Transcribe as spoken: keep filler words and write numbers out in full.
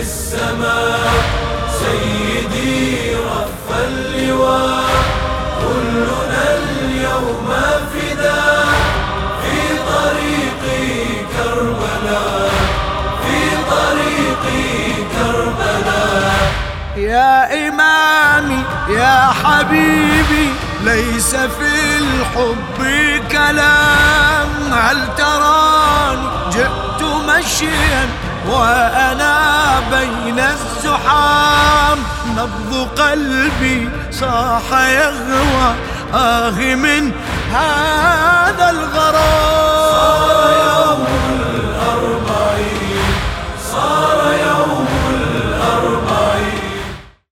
السماء سيدي رف اللواء، كلنا اليوم فداء في طريق كربلاء، في طريق كربلاء. يا إمامي يا حبيبي ليس في الحب كلام، هل تراني جئت مشيا وأنا بين الزحام، نبض قلبي صاح يغوى آه من هذا